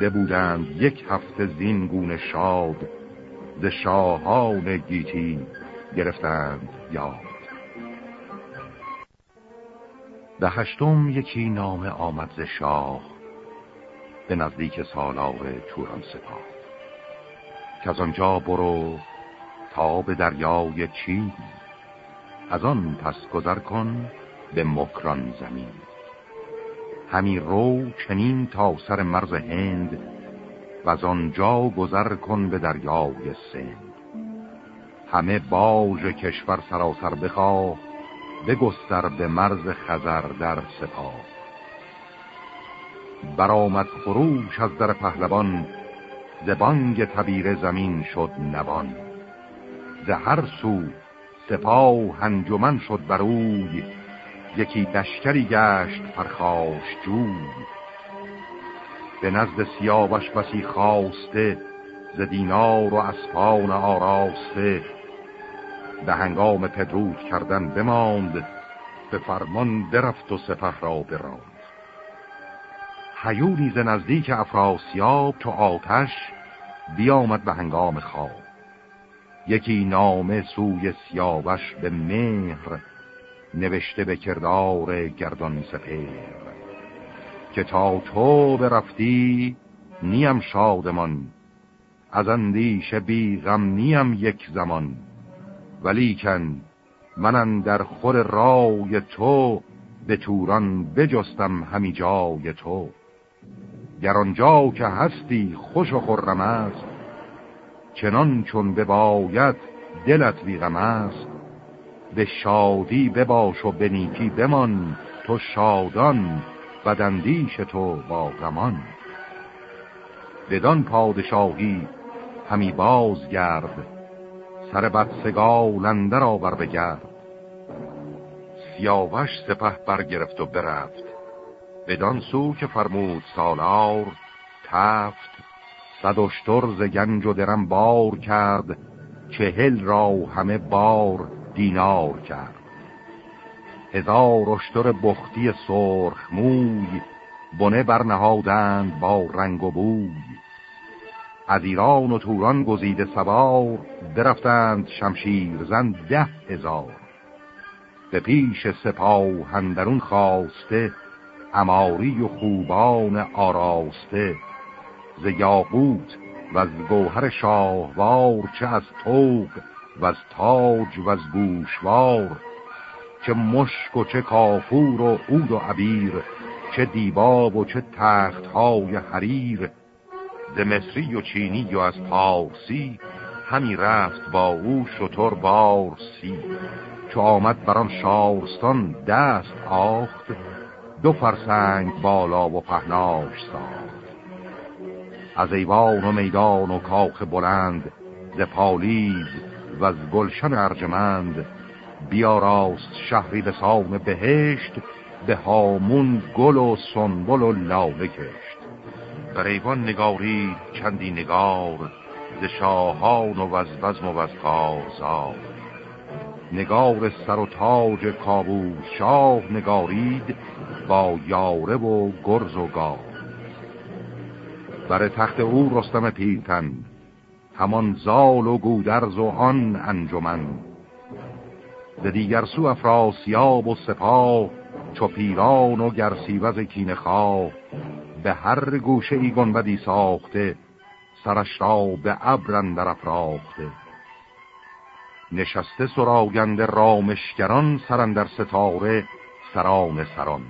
ببودند 1 هفته زین گونه شاد، ز شاهان گیتی گرفتند یاد. به 8م یکی نامه آمد ز شاه، به نزدیک سالار توران سپاه. که از آنجا برو تا به دریای چین، از آن پس گذر کن به مکران زمین. همی رو چنین تا سر مرز هند، و از آنجا گذر کن به دریای سند. همه باژ کشور سراسر بخواه، بگستر به مرز خزر در سپاه. برآمد خروش از در پهلوان، ز بانگ تبیر زمین شد نوان. ز هر سو سپاه انجمن شد بروی، یکی لشکری گشت پرخاش جوی. به نزد سیاوش بسی خواسته، ز دینار و اسپان آراسته. به هنگام پدرود کردن بماند، به فرمان درفت و سپه را براند. هیونی ز نزدیک افراسیاب چو آتش، بیامد به هنگام خواب. یکی نامه سوی سیاوش به مهر، نوشته به کردار گردان سپهر. که تا تو برفتی نیم شادمان، از اندیشه بی غم نیم یک زمان. ولیکن من در خور رای تو، به توران بجستم همی جای تو. گر آنجا که هستی خوش و خرم است، چنان چون بباید دلت بی غم است. به شادی بباش و به نیکی بمان، تو شادان بداندیش تو با غمان. بدان پادشاهی همی بازگرد، سر بدسگال اندر آور بگرد. سیاوش سپه برگرفت و برفت، بدان سو که فرمود سالار تفت. 100 اشتر ز گنج و درم بار کرد، 40 را همه بار دینار کرد. 1000 اشتر بختی سرخ موی، بنه برنهادند با رنگ و بوی. از ایران و توران گزیده سوار، برفتند شمشیر زن 10,000. به پیش سپاه اندرون خواسته، عماری و خوبان آراسته. ز یاقوت و از گوهر شاهوار، چه از طوق و از تاج و از گوشوار. چه مشک و چه کافور و عود و عبیر، چه دیباب و چه تختهای حریر. ز مصری و چینی و از پارسی، همی رفت با او شتر بار 30. چو آمد بران شارستان دست آخت، 2 فرسنگ بالا و پهناش ساخت. از ایوان و میدان و کاخ بلند، ز پالیز و از گلشن ارجمند. بیاراست شهری به سان بهشت، به هامون گل و سنبل و لاله کشت. بر ایوان نگارید چندی نگار، ز شاهان و از بزم و از کارزار. نگار سر و تاج کاووس شاه نگارید، با یاره و گرز و گاو. بر تخت او رستم پیلتن، همان زال و گودرز و آن انجمن. ز دیگر سو افراسیاب و سپاه، چو پیران و گرسیوز کینه خواه. به هر گوشه ای گنبدی ساخته، سرش را به ابر اندر افراخته. نشسته سراینده رامشگران، سراندر ستاره سران سران.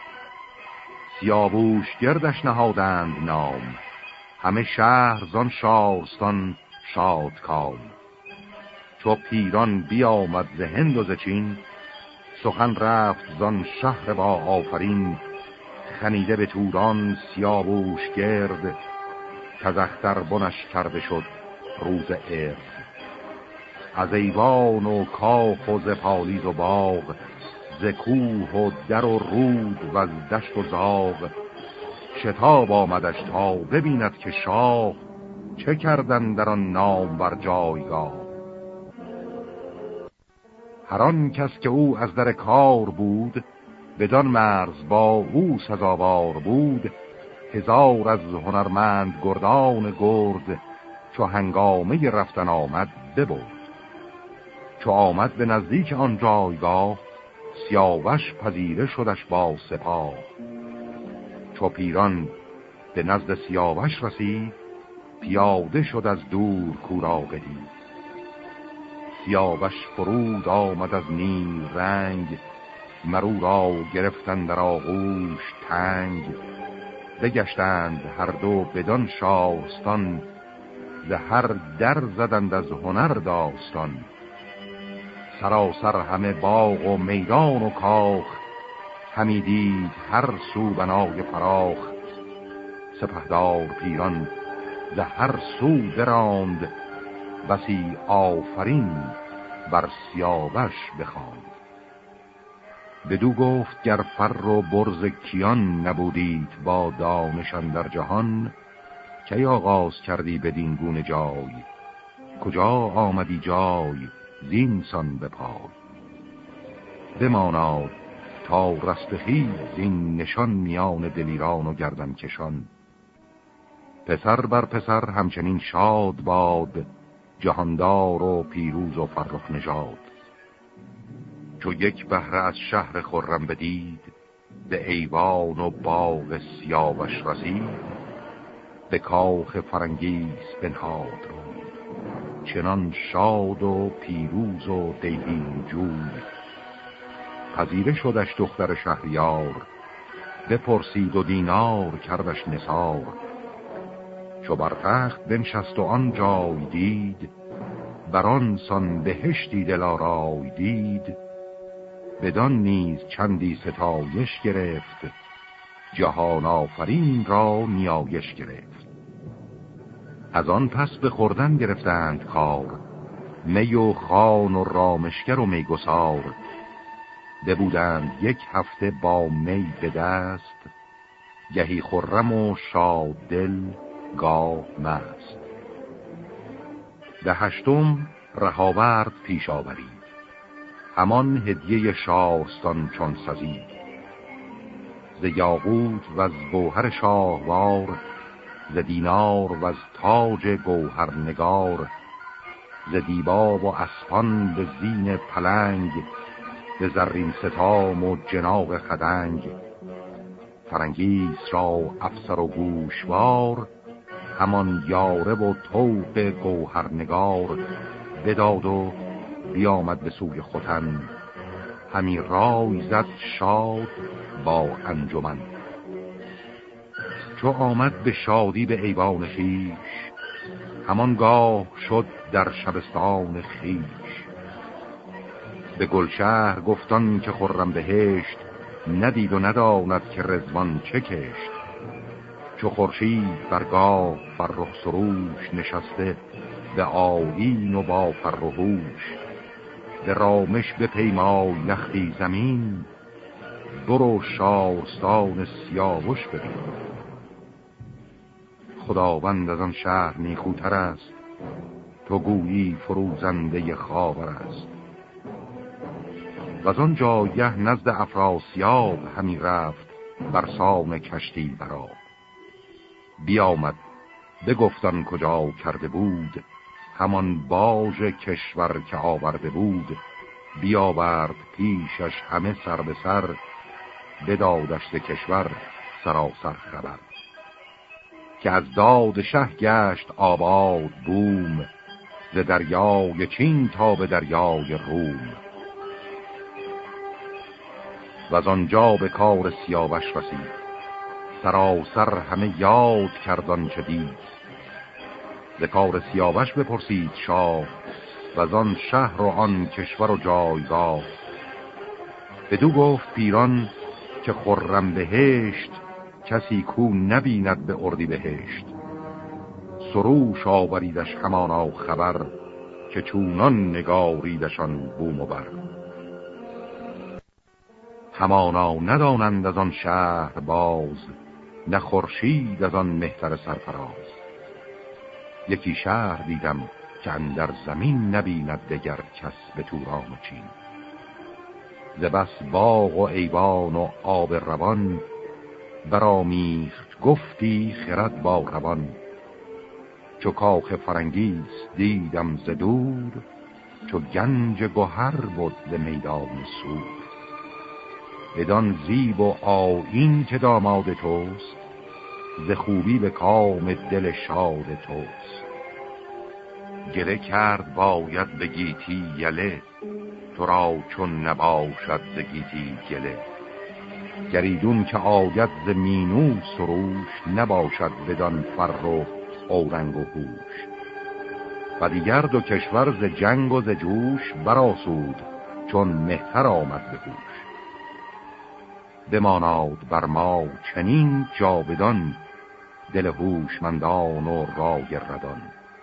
سیاووش گردش نهادند نام، همه شهر زان شارستان شادکام. چو پیران بیامد ز هند و ز چین، سخن رفت زان شهر با آفرین. خنیده به توران سیاووش گرد، کز اختر بنش کرده شد روز ارد. از ایوان و کاخ و ز پالیز و باغ، ز کوه و در و رود و از دشت و زاغ. شتاب آمدش تا ببیند که شاه، چه کردن در آن نام بر جایگاه. هر آن کس که او از در کار بود، بدان مرز با او سزاوار بود. 1000 از هنرمند گردان گرد، چو هنگامه رفتن آمد ببرد. چو آمد به نزدیک آن جایگاه، سیاوش پذیره شدش با سپاه. چو پیران به نزد سیاوش رسید، پیاده شد از دور کورا بدید. سیاوش فرود آمد از نیل رنگ، مرو را گرفتند در آغوش تنگ. بگشتند هر دو بدان شارستان، ز هر در زدند از هنر داستان. سراسر همه باغ و میدان و کاخ، همی دید هر سو بنای فراخ. سپهدار پیران ز هر سو براند، بسی آفرین بر سیاوش بخواند. بدو گفت گر فر و برز کیان نبودید با دانشان در جهان، کی آغاز کردی بدین گونه جای؟ کجا آمدی جای زینسان به پای؟ بماناد تا رستخیز این نشان، میان دلیران و گردن کشان. پسر بر پسر همچنین شاد باد، جهاندار و پیروز و فرخ نژاد. چو یک بهره از شهر خرم بدید، به ایوان و باغ سیاوش رسید. به کاخ فرنگیس بنهاد روی، چنان شاد و پیروز و دیهیم جوی. پذیره شدش دختر شهریار، بپرسید و دینار کردش نثار. چو بر تخت بنشست و آن جای دید، بران سان بهشتی دلارای دید. بدان نیز چندی ستایش گرفت، جهان آفرین را نیایش گرفت. از آن پس به خوردن گرفتند کار، می و خوان و رامشگر و میگسار. ببودند 1 هفته با می به دست، گهی خرم و شاد دل گاه مست. به 8م رهاورد پیش آورید، همان هدیه شارستان چون سزید. ز یاقوت و از گوهر شاهوار، ز دینار و از تاج گوهر نگار. ز دیبا و اسپان به زین پلنگ، به زرین ستام و جناغ خدنگ. فرنگیس را افسر و گوشوار، همان یاره و طوق گوهرنگار. بداد و بیامد به سوی ختن، همی رای زد شاد با انجمن. چو آمد به شادی به ایوان خویش، همانگاه شد در شبستان خویش. به گلشهر گفتان که خرم بهشت، ندید و نداند که رضوان چه کشت. چو خورشید برگاه فرخ سروش، نشسته به آیین و با فر و هوش. به رامش به پیمای لختی زمین، برو شارستان سیاوش ببین. خداوند از آن شهر نیکوتر است، تو گویی فروزنده خاور است. و از آن جایه نزد افراسیاب همی رفت، برسان کشتی برآب. بیامد بگفتن کجا کرده بود، همان باژ کشور که آورده بود. بیاورد پیشش همه سر به سر، بدادش ز کشور سراسر خبر. که از داد شه گشت آباد بوم، ز دریای چین تا به دریای روم. و از آنجا به کار سیاوش رسید، سراسر همه یاد کردان چه دید. ز کار سیاوش بپرسید شاه، و از آن شهر و آن کشور و جایگاه. بدو گفت پیران که خرم بهشت، کسی کو نبیند به اردی بهشت. سروش آوریدش همانا خبر، که چونان نگاریدشان بوم و بر. همانا ندانند از آن شهر باز، نه خورشید از آن مهتر سرفراز. یکی شهر دیدم که اندر زمین، نبیند دگر کس به توران و چین. ز بس باغ و ایوان و آب روان، برآمیخت گفتی خرد با روان. چو کاخ فرنگیس دیدم ز دور، چو گنج گوهر بود به میدان سور. بدان زیب و آیین که داماد توست، ز خوبی به کام دل شاد توست. گله کرد باید به گیتی یله، تو را چون نباشد ز گیتی گله. گریدون که آید ز مینو سروش، نباشد بدان فر و اورنگ و هوش. و دیگر دو کشور ز جنگ و ز جوش، برآسود چون مهتر آمد به هوش. بماناد بر ما چنین جاودان، دل هوشمندان و رای ردان.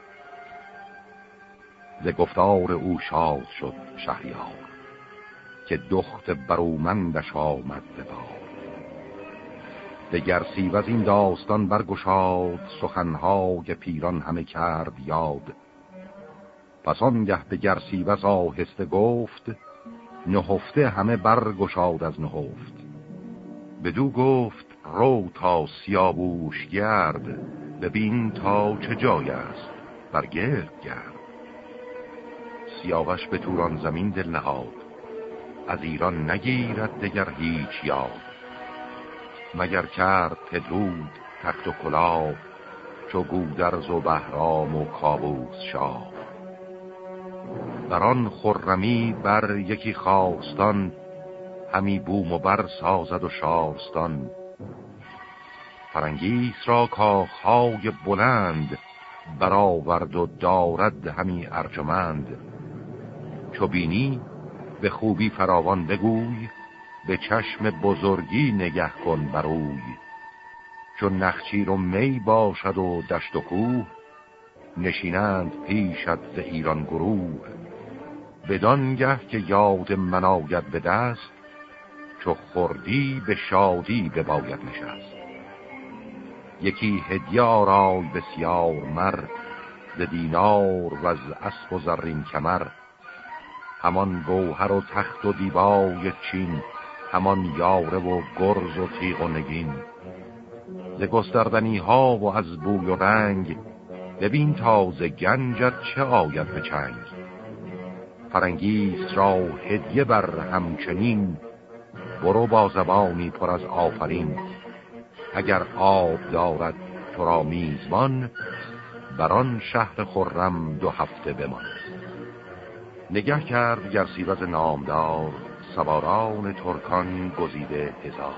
ز گفتار او شاد شد شهریار، که دخت برومندش آمد ز بار. دگر سیوز این داستان برگشاد، سخنهای پیران همه کرد یاد. پس آنگه دگر سیوز آهسته گفت، نهفته همه برگشاد از نهفت. بدو گفت رو تا سیاووش گرد، ببین تا چه جای است برگرد گرد. سیاوش به توران زمین دل نهاد، از ایران نگیرد دگر هیچ یاد. مگر کرد پدرود تخت و کلاه، چو گودرز و بهرام و کاووس شاه. بران خرمی بر یکی خواستان، همی بوم و بر سازد و شارستان. فرنگیس را کاخهای بلند، برآورد و دارد همی ارجمند. چو بینی به خوبی فراوان بگوی، به چشم بزرگی نگه کن بروی. چون نخچیر و می باشد و دشت و کوه، نشینند پیشت ز ایران گروه. بدانگه که یاد من آید به دست، چو خوردی به شادی بباید نشست. یکی هدیه آرای بسیار مر، ز دینار و از اسب و زرین کمر. همان گوهر و تخت و دیبای چین، همان یاره و گرز و تیغ و نگین. ز گستردنی ها و از بوی و رنگ، ببین تا ز گنجت چه آید به چنگ. فرنگیس را هدیه بر همچنین، برو با زبانی پر از آفرین. اگر آب دارد تو را میزبان، بران شهر خرم 2 هفته بمان. نگه کرد گرسیوز نامدار، سواران ترکان گزیده 1000.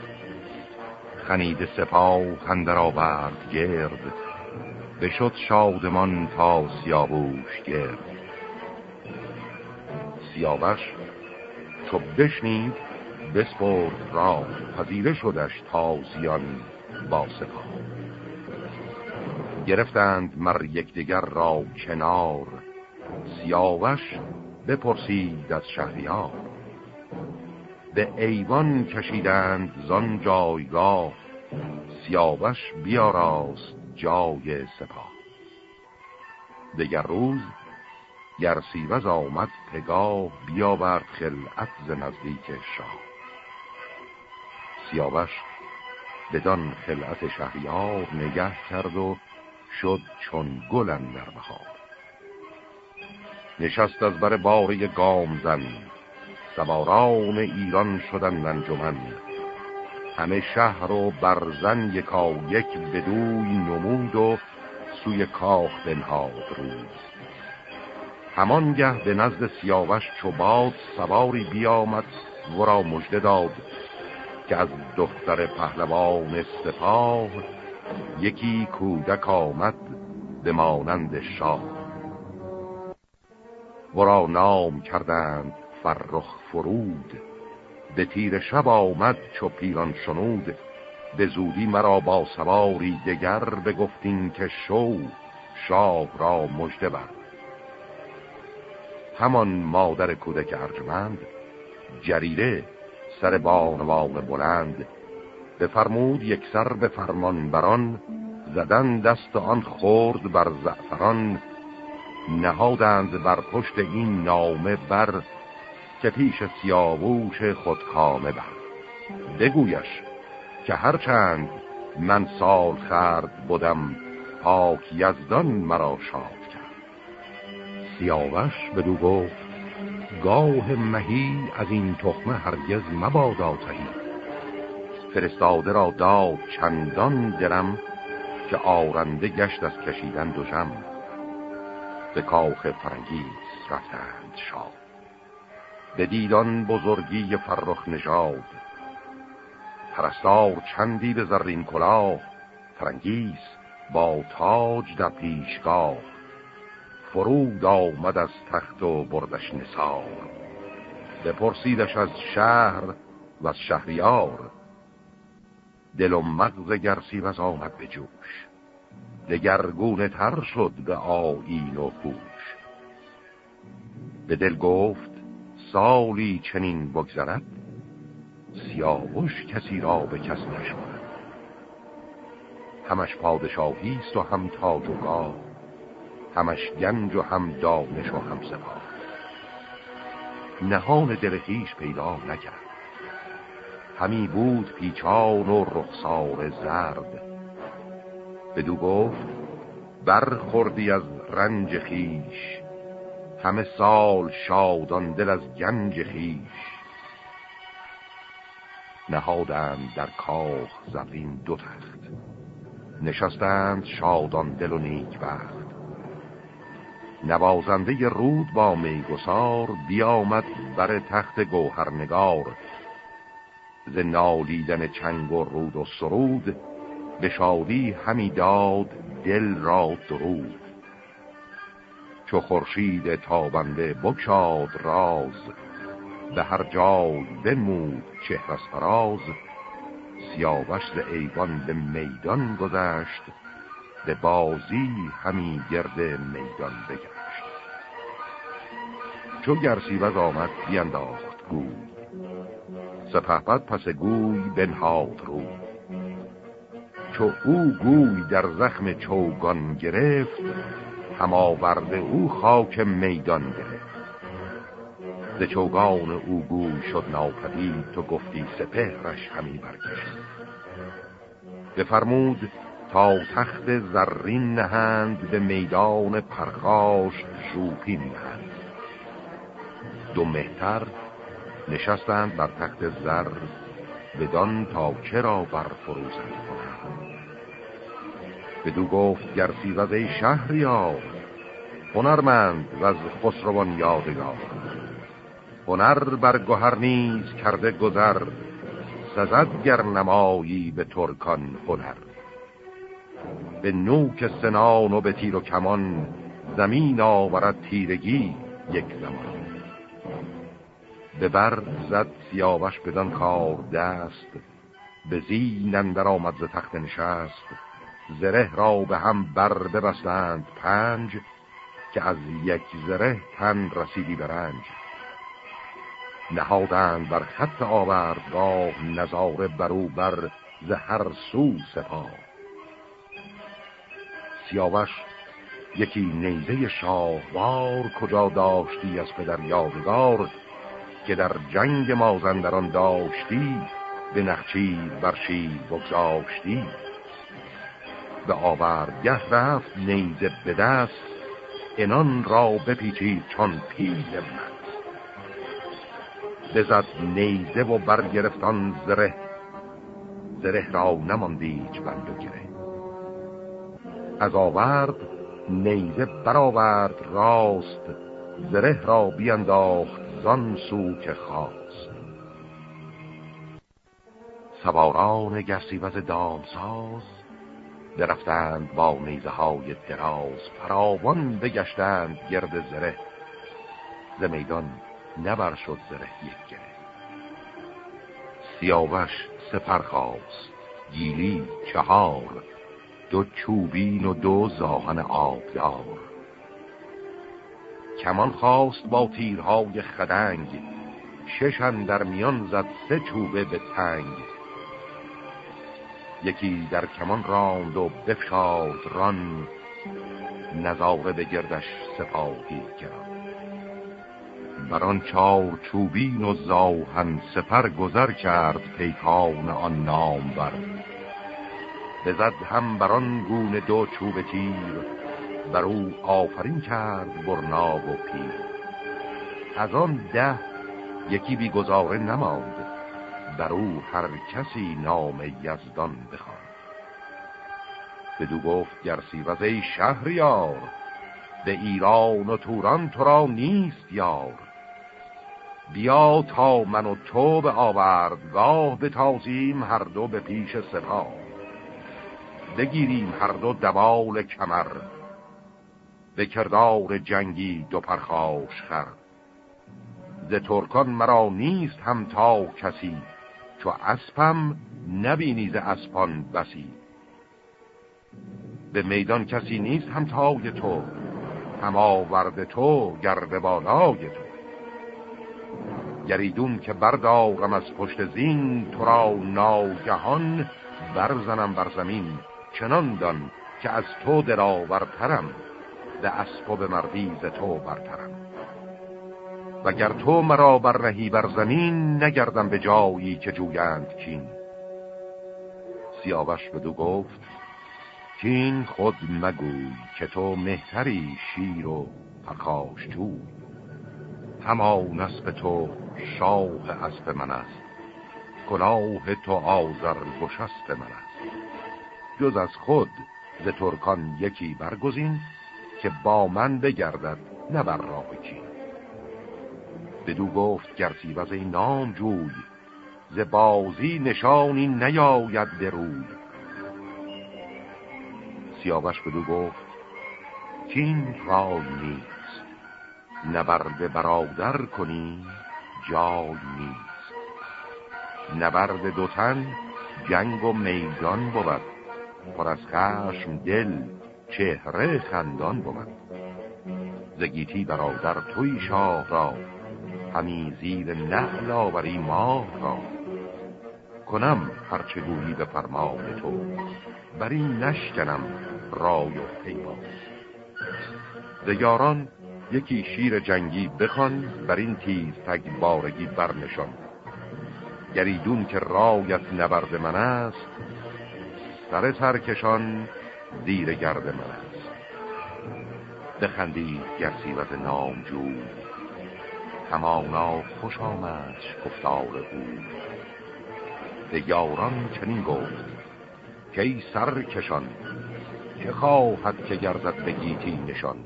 خنید سپاه اندر آورد گرد، بشد شادمان تا سیاووش گرد. سیاوش چو بشنید بسپرد راه، پذیره شدش تازیان با سپاه. گرفتند مر یکدیگر را کنار، سیاوش بپرسید از شهریار. به ایوان کشیدند زان جایگاه، سیاوش بیاراست جای سپاه. دگر روز گرسیوز آمد پگاه، بیاورد خلعت ز نزدیک شاه. سیاوش بدان خلعت شهریار، نگه کرد و شد چون گل اندر بهار. نشست از بر باره گامزن، سواران ایران شدند انجمن. همه شهر و برزن یکا یک بدوی نمود، و سوی کاخ بنهاد روی. همانگه به نزد سیاوش چو باد، سواری بیامد ورا مژده داد. که از دختر پهلوان سپاه، یکی کودک آمد به مانند شاه. ورا نام کردند فرخ فرود، به تیر شب آمد چو پیران شنود. به زودی مرا با سواری دگر، بگفتین که شو شاه را مژده بر. همان مادر کودک ارجمند، جریده سر بانوان بلند. بفرمود یک سر به فرمان بران، زدن دست آن خورد بر زعفران. نهادند بر پشت این نامه بر، که پیش سیاووش خودکامه بر. بگویش که هرچند من سال خرد بودم پاک یزدان مرا شاد کرد. سیاوش بدو گفت گاه مهی از این تخمه هرگز مبادا تهی. فرستاده را داد چندان درم که آرنده گشت از کشیدن دژم. به کاخ فرنگیس رفتند شاد به دیدان بزرگی فرخ نژاد. پرستار چندی به زرین کلاه فرنگیس با تاج در پیشگاه. فرود آمد از تخت و بردش نثار. بپرسیدش از شهر و از شهریار. دل و مغز گرسیوز آمد به جوش. دگرگونه تر شد به آیین و هوش. به دل گفت سالی چنین بگذرد. سیاوش کسی را به کس نشمرد. همش پادشاهیست و هم تاج و گاه. همش گنج و هم دانش و هم سپاه. نهان دل خویش پیدا نکرد. همی بود پیچان و رخسار زرد. بدو گفت برخوردی از رنج خویش. همه سال شادان دل از گنج خویش. نهادند در کاخ زرین دو تخت. نشستند شادان دل و نیک بخت. نوازنده رود با میگسار. بیامد بر تخت گوهرنگار. ز نالیدن چنگ و رود و سرود. به شادی همی داد دل را درود. چو خورشید تابنده بگشاد راز. به هر جای بنمود چهر از فراز. سیاوش ز ایوان به میدان گذشت. به بازی همی گرد میدان بگشت. چو گرسیوز آمد بینداخت گوی. سپهبد پس گوی بنهاد روی. چو او گوی در زخم چوگان گرفت. هم آورده او خاک میدان گرفت. ز چوگان او گوی شد ناپدید. تو گفتی سپهرش همی برگشت. بفرمود تا تخت زرین نهند. به میدان پرخاش ژوپین نهند. دو مهتر نشستند بر تخت زر. بدان تا چرا بر فروزند کنند. بدو گفت گرسیوز ای شهریار. هنرمند و از خسروان یادگار. هنر بر گهر نیز کرده گذر. سزد گر نمایی به ترکان هنر. به نوک سنان و به تیر و کمان. زمین آورد تیرگی یک زمان. به بر زد سیاوش بدان کار دست. به زین اندر آمد ز تخت نشست. زره را به هم بر ببستند پنج. که از یک زره تن رسیدی به رنج. نهادند بر خط آوردگاه. نظاره برو بر ز هر سو سپاه. سیاوش یکی نیزه شاهوار. کجا داشتی از پدر یادگار. که در جنگ مازندران داشتی. به نخچیر بر شیر بگذاشتی. به آوردگه رفت نیزه به دست. انان را بپیچید چون پیل مست. بزد نیزه و برگرفتان زره. زره را نماندیچ بند و گره. از آورد نیزه برآورد راست. زره را بینداخت زان سو که خواست. سواران گرسیوز دامساز. برفتند با نیزه های دراز. فراوان بگشتند گرد زره. ز میدان نبر شد زره یک گره. سیاوش سپر خواست گیلی چهار. دو چوبین و دو زاهن آبدار. کمان خواست با تیرهای خدنگ. شش اندر میان زد سه چوبه به تنگ. یکی در کمان راند و بفشاد ران. نظاره به گردش سپاهی گران. بران چار چوبین و زاهن سپر گذر کرد. پیکان آن نام بر بزد هم بران گونه دو چوب تیر، بر او آفرین کرد برنا و پیر. از آن 10 یکی بی گزاره نماند، بر او هر کسی نام یزدان بخواند. بدو گفت گرسیوز ای شهریار، به ایران و توران تو را نیست یار. بیا تا من و تو به آوردگاه، بتازیم هر دو به پیش سپاه. بگیریم هر دو دوال کمر، به کردار جنگی دو پرخاش خر. ز ترکان مرا نیست همتا کسی، چو اسپم نبینی ز اسپان بسی. به میدان کسی نیست همتای تو، هم آورد تو گرد بالای تو. گریدون که بردارم از پشت زین، تو را ناگهان برزنم بر زمین. چنان دان که از تو دلاورترم، به اسب و به مردی ز تو برترم. وگر تو مرا برنهی بر زمین، نگردم به جایی که جویند کین. سیاوش بدو گفت کین خود مگوی، که تو مهتری شیر و پرخاش جوی. همان اسب تو شاه اسب من است، کلاه تو آذر گشست من است. جز از خود ز ترکان یکی برگزین، که با من بگردد نه بر راه کین. بدو گفت گرسیوز ای نام جوی، ز بازی نشانی نیاید به روی. سیاوش بدو گفت کین رای نیست، نبرد برادر کنی جای نیست. نبرد دو تن جنگ و میدان بود، پر از خشم دل چهره خندان بود. ز گیتی برادر توی شاه را، همی زیر نخل آوری ماه را. کنم هرچه گویی به فرمان تو، بر این نشکنم رای و پیمان. ز یاران یکی شیر جنگی بخوان، بر این تیز تگ بارگی برنشان. گریدون که رایت نبرد من است، سر سرکشان زیر گرد من است. بخندید گرسیوز نامجوی، همانا خوش آمدش گفتار او. به یاران چنین گفت که ای سرکشان، که خواهد که گردد به گیتی نشان.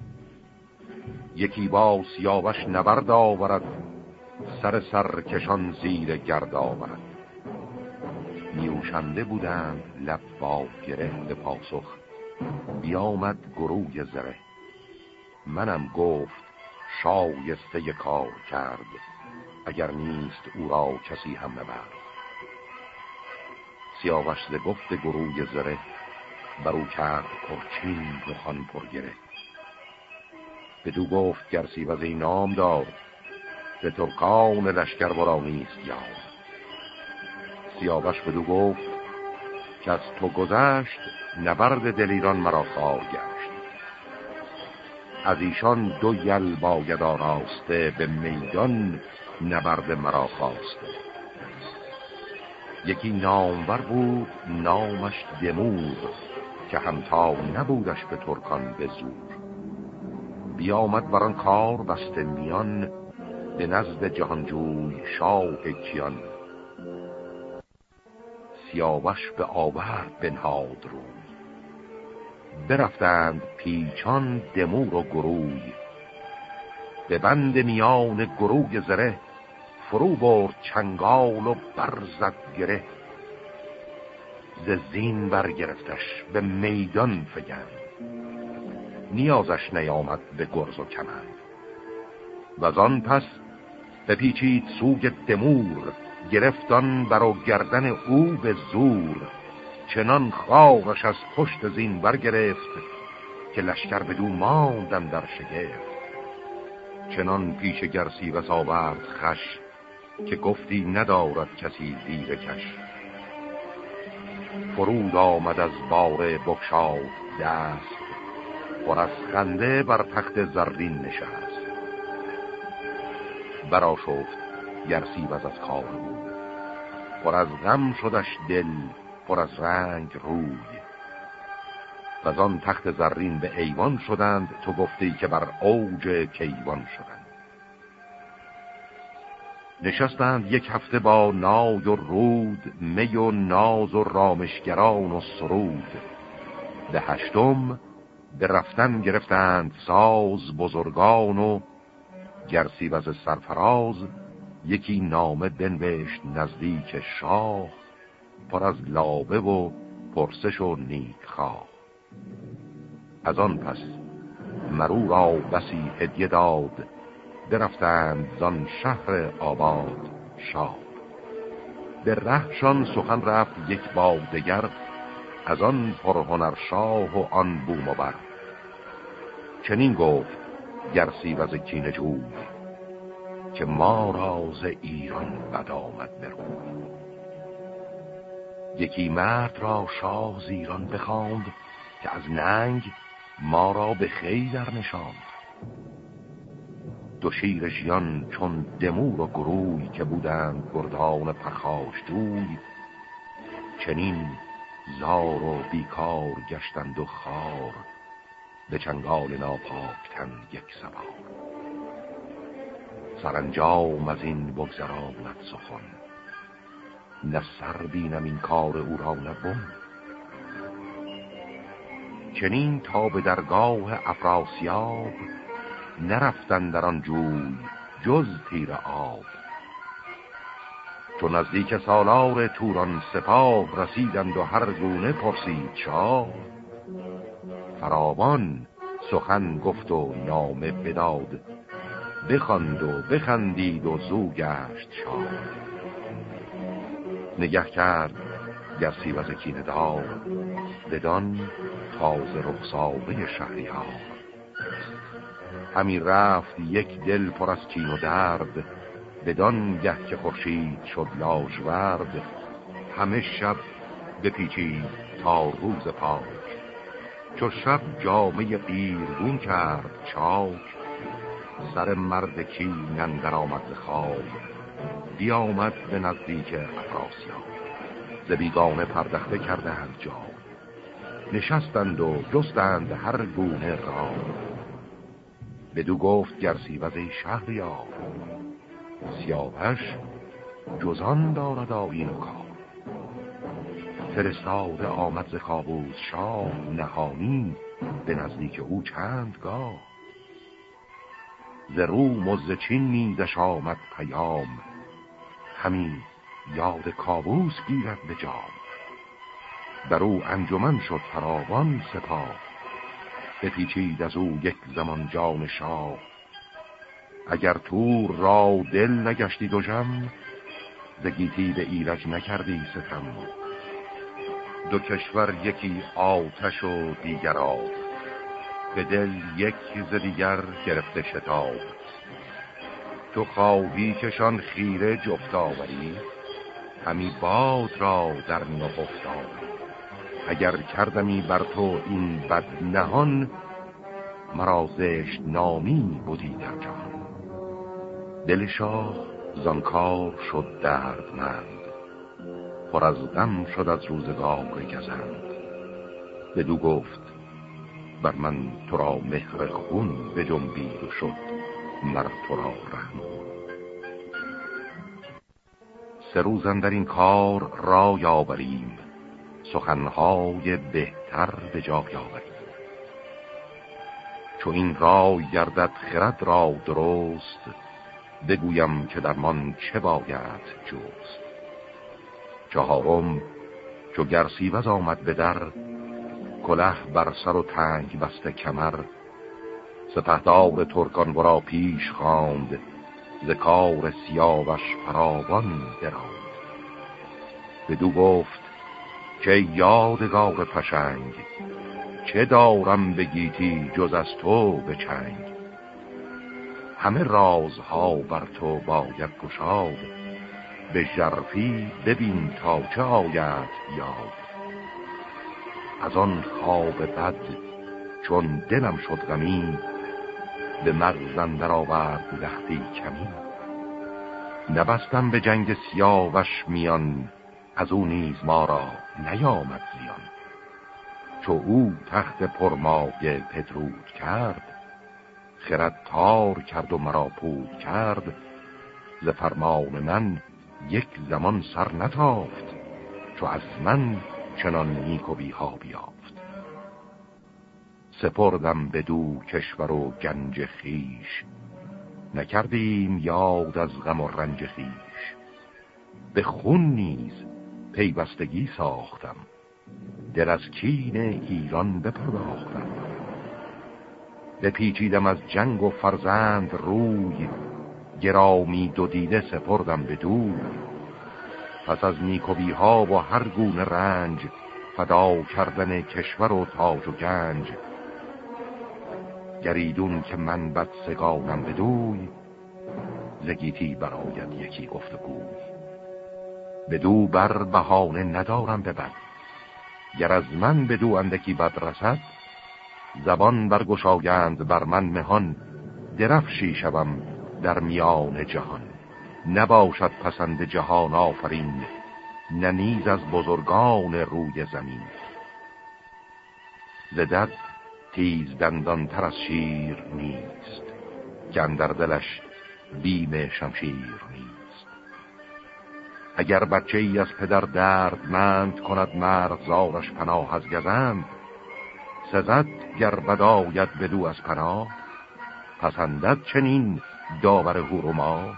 یکی با سیاوش نبرد آورد، سر سرکشان زیر گرد آورد. نیوشنده بودند لب با گره به پاسخ، بیامد گروه زره. منم گفت شایسته کار کرد، اگر نیست او را کسی هم نبرد. سیاوش ز گفت گروه زره، برو کرد پرچین بخوان پرگره. بدو گفت گرسیوز ای نامدار، ز ترکان لشکر ورا نیست یار. سیاوش بدو گفت که از تو گذشت، نبرد دلیران مرا خوار گشت. از ایشان 2 یل باید آراسته، به میدان نبرد مرا خواسته. یکی نامور بود نامش دمور، که همتا نبودش به ترکان به زور. بیامد بران کار بسته میان، به نزد جهانجوی شاه کیان. سیاوش به آورد بنهاد روی، برفتند پیچان دمور و گروی. به بند میان گروه زره، فرو برد چنگال و برزد گره. ز زین برگرفتش به میدان فگند، نیازش نیامد به گرز و کمند. وزان پس بپیچید سوی دمور، گرفتان برو گردن او به زور. چنان خارش از پشت زین برگرفت، که لشکر بدو ماندن در شگفت. چنان پیش گرسیوز آورد خش، که گفتی ندارد کسی زیر کش. فرود آمد از باره بگشاد دست، پر از خنده بر تخت زرین نشست. برآشفت گرسیوز از خواب بود، پر از غم شدش دل پر از رنگ روی. و از آن تخت زرین به ایوان شدند، تو گفتی که بر اوج کیوان شدند. نشستند یک هفته با نای و رود، می و ناز و رامشگران و سرود. به هشتم به رفتن گرفتند ساز، بزرگان و گرسیوز سرفراز. یکی نامه بنوشت نزدیک شاه، پر از لابه و پرسش و نیک خواه. از آن پس مرو را بسی هدیه داد، برفتند زان شهر آباد شاد. به رهشان سخن رفت یک با دگر، از آن پرهنر شاه و آن بومبر. چنین گفت گرسیوز کینه جوی، که ما را ز ایران بد آمد بروی. یکی مرد را شاه ز ایران بخواند، که از ننگ ما را به خی در نشاند. دو شیر ژیان چون دمور و گروی، که بودند گردان پرخاشجوی. چنین زار و بیکار گشتند و خار، به چنگال ناپاک تن یک سوار. سرانجام از این بگذراند سخن، نه سر بینم این کار او را نه بن. چنین تا به درگاه افراسیاب، نرفتن در آن جوی جز تیر آب. چون نزدیک سالار توران سپاه، رسیدند و هر گونه پرسید شاه. فراوان سخن گفت و نامه بداد، بخواند و بخندید و زو گشت شاد. نگه کرد گرسیوز کینه دار، بدان تازه رخساره شهریار. همی رفت یک دل پر از کین و درد، بدان گه که خورشید شد لاژورد. همه شب بپیچید تا روز پاک، چو شب جامه قیرگون کرد چاک. سر مرد کین اندر آمد ز خواب، بیامد به نزدیک افراسیاب. ز بیگانه پردخته کردند جا، نشستند و جستند هر گونه را. بدو گفت گرسیوز ای شهریار، سیاوش جزان دارد آیین و کار. فرستاده آمد ز کاووس شاه، نهانی به نزدیک او چند گاه. ز روم و ز چین نیزش آمد پیام، همی یاد کاووس گیرد به جام. بر او انجمن شد فراوان سپاه، بپیچید از او یک زمان جان شاه. اگر تور را دل نگشتی دژم، ز گیتی به ایرج نکردی ستم. دو کشور یکی آتش و دیگر آب، به دل یک ز دیگر گرفته شتاب. تو خواهی کشان خیره جفت آوری، همی باد را در نهفت آوری. اگر کردمی بر تو این بد نهان، مرا زشت نامی بودی در جهان. دل شاه زانکار شد دردمند، پر از غم شد از روزگار گزند. بدو گفت بر من تو را مهر خون بجنبید و شد مر تو را رحم. 3 روز اندر این کار را یاوریم، سخنهای بهتر به جای آوریم. چون این رای گردد خرد را درست، بگویم که درمان چه باید جست. 4 چو گرسیوز آمد به در، کله بر سر و تنگ بسته کمر. سپهدار ترکان ورا پیش خواند، ز کار سیاوش فراوان براند. بدو گفت که یادگار پشنگ، چه دارم به گیتی جز از تو به چنگ. همه رازها بر تو باید گشاد، به ژرفی ببین تا چه آید یاد. از آن خواب بد چون دلم شد غمی، به مغز اندر آورد لختی کمی. نبستم به جنگ سیاوش میان، از او نیز ما را نیامد زیان. چو او تخت پرمایه پدرود کرد، خرد تار کرد و مرا پود کرد. ز فرمان من یک زمان سر نتافت، چو از من چنان نیکویی‌ها بیافت. سپردم بدو کشور و گنج خویش، نکردیم یاد از غم و رنج خویش. به خون نیز پیوستگی ساختم، دل از کین ایران بپرداختم. بپیچیدم از جنگ و فرزند روی، گرامی دو دیده سپردم بدوی. پس از نیکویی‌ها و هر گونه رنج، فدا کردن کشور و تاج و گنج. گریدون که من بدسگانم بدوی، ز گیتی براید یکی گفتگوی. بدو بر بهانه ندارم به بد، گر از من بدو اندکی بد رسد. زبان برگشایند بر من مهان، درفشی شوم در میان جهان. نباشد پسند جهان آفرین، نه نیز از بزرگان روی زمین. ز دد تیز دندان تر از شیر نیست، که اندر دلش بیم شمشیر نیست. اگر بچه ای از پدر دردمند کند، مرغزارش پناه از گزند. سزد گر بداید بدو از پناه، پسندد چنین داور هور و ماه.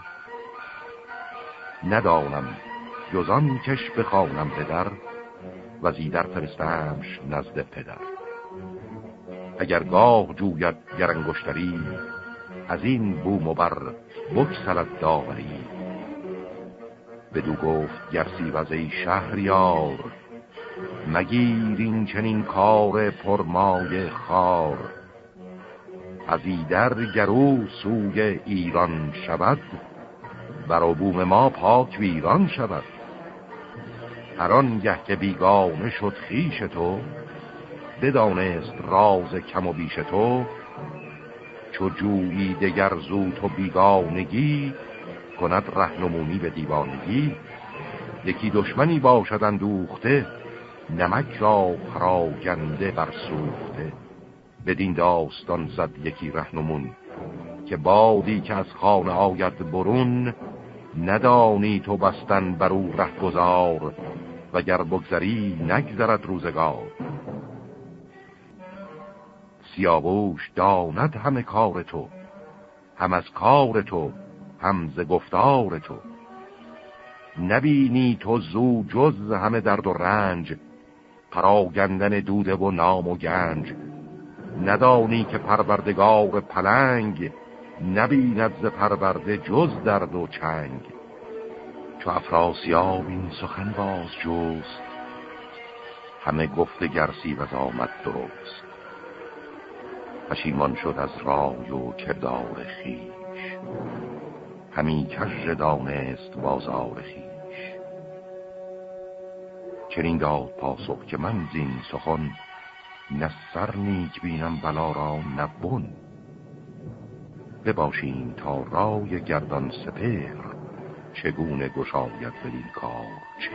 ندانم جزان کش بخوانم پدر، و زیدر فرستمش نزد پدر. اگر گاه جوید گر انگشتری، از این بوم و بر بکسلد داوری. بدو گفت گرسیوز ای شهریار، مگیر این چنین کار پرمایه خار. از ایدر گرو سوی ایران شود، بر بوم ما پاک ویران شود. هر آنگه که بیگانه شد خویش تو، بدانست راز کم و بیش تو. چو جویی دگر زو تو بیگانگی، کند رهنمونی به دیوانگی. یکی دشمنی باشد اندوخته، نمک را پراگنده بر سوخته. بدین داستان زد یکی رهنمون، که بادی که از خانه آید برون. ندانی تو بستن بر او ره گذار، وگر بگذری نگذرد روزگار. سیاووش داند همه کار تو، هم از کار تو هم ز گفتار تو. نبینی تو زو جز همه درد و رنج، پراگندن دوده و نام و گنج. ندانی که پروردگار پلنگ، نبیند ز پرورده جز درد و چنگ. چو افراسیاب این سخن باز جست، همه گفت گرسیوز آمد درست. پشیمان شد از رای و کردار خویش، همی کژ دانست بازار خویش. چنین داد پاسخ که من زین سخن، نه سر نیک بینم بلا را نه بن. بباشیم تا رای گردان سپهر، چگونه گشاید بدین کار چه.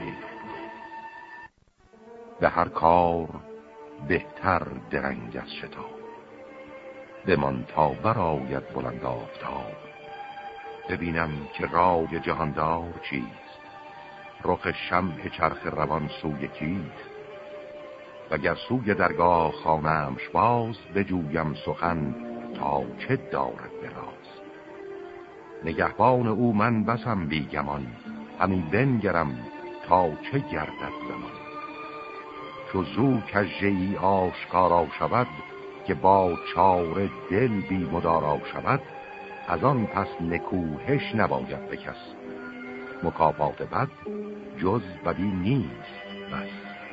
به هر کار بهتر درنگ از شتاب، بمان تا برآید بلند آفتاب. ببینم که رای جهاندار چیست، رخ شمع چرخ روان سوی کیست. وگر سوی درگاه خانمش باز، بجویم سخن تا چه دارد براز. نگهبان او من بسم بیگمان، همین بنگرم تا چه گردد زمان. چو زو کژه‌ای آشکارا شود، که با چاره دل بی مدارا شود. از آن پس نکوهش نباید به کس، مکافات بد جز بدی نیست بس.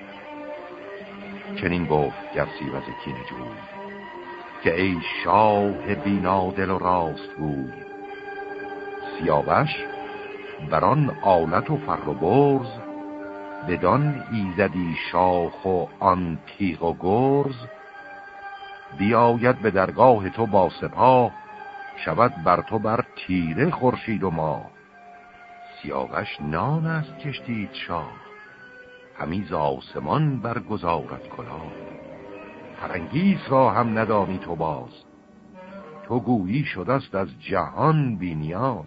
چنین گفت گرسیوز کینه جوی، که ای شاه بینادل و راست گوی. سیاوش بران آلت و فر و برز، بدان ایزدی شاخ و آن تیغ و گرز. بیاید به درگاه تو با سپاه، شود بر تو بر تیره خورشید و ماه. سیاوش نان است کشتید شاه، همی ز آسمان برگزارد کلاه. فرنگیس را هم ندانی تو باز، تو گویی شدست از جهان بی نیاز.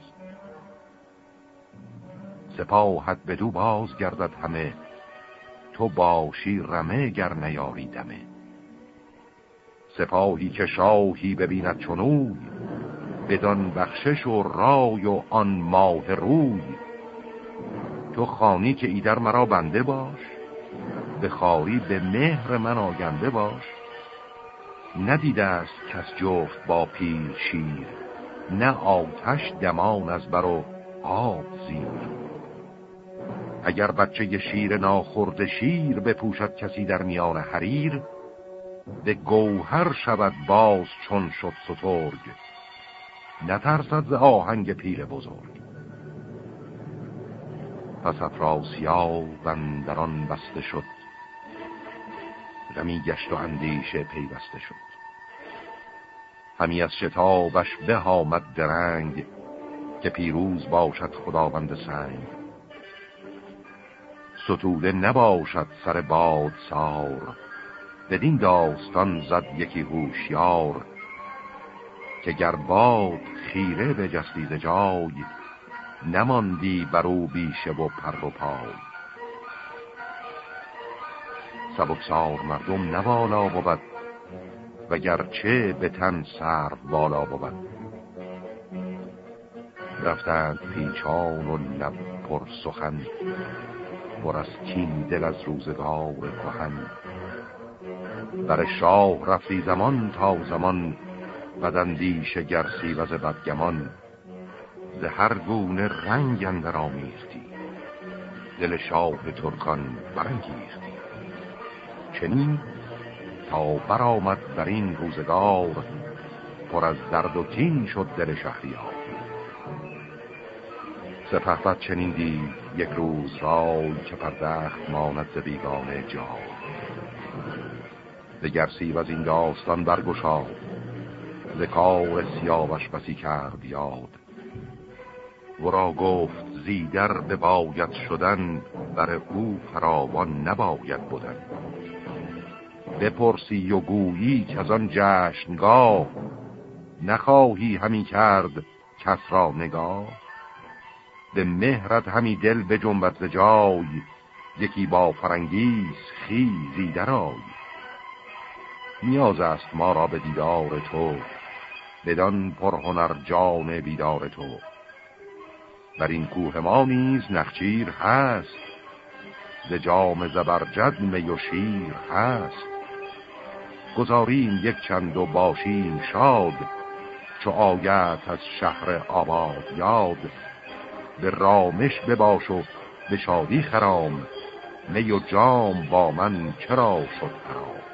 سپاهت بدو باز گردد همه، تو باشی رمه گر نیاری دمه. سپاهی که شاهی ببیند چنوی، بدان بخشش و رای و آن ماه روی. تو خانی که ایدر مرا بنده باش، به خاری به مهر من آگنده باش. ندیده است کس جفت با پیر شیر، نه آتش دمان از بر و آب زیر. اگر بچه شیر ناخورد شیر، بپوشد کسی در میان حریر. به گوهر شود باز چون شد سترگ، نترسد ز آهنگ پیل بزرگ. پس افراسیاب اندران بسته شد، غمی گشت و اندیشه پیوسته شد. همی از شتابش به آمد درنگ، که پیروز باشد خداوند سنگ. ستوده نباشد سر باد سار، بدین داستان زد یکی هوشیار. که گر باد خیره به جستی ز جای، نماندی برو بیشه و پر و پای. سبکسار مردم نوالا بود، وگرچه به تن سر بالا بود. رفتند پیچان و لب پر سخن، پر از کین دل از روزگار کهن. بر شاه رفتی زمان تا زمان، بداندیش گرسی و ز بدگمان. ز هر گونه رنگ اندر آمیختی، دل شاه ترکان برانگیختی. چنین تا برآمد بر این روزگار، پر از درد و کین شد دل شهریار. سپهبد چنین دید یک روز رای، که پردخت ماند ز بیگانه جای. ز گرسی و از این داستان برگشاد، ز کار سیاوش بسی کرد یاد. ورا گفت زیدر به باید شدن، بر او فراوان نباید بودن. بپرسی و گویی که از آن جشنگاه، نخواهی همی کرد کس را نگاه. به مهرت همی دل به جنبت ز جای، یکی با فرنگیس خیزی درآی. نیاز است ما را به دیدار تو، بدان پرهنر جان بیدار تو. بر این کوه ما نیز نخچیر هست، ز جام زبرجد می و شیر هست. گذاریم یک چند و باشیم شاد، چو آید از شهر آباد یاد. به رامش بباش و به شادی خرام، می و جام با من چرا شد حرام.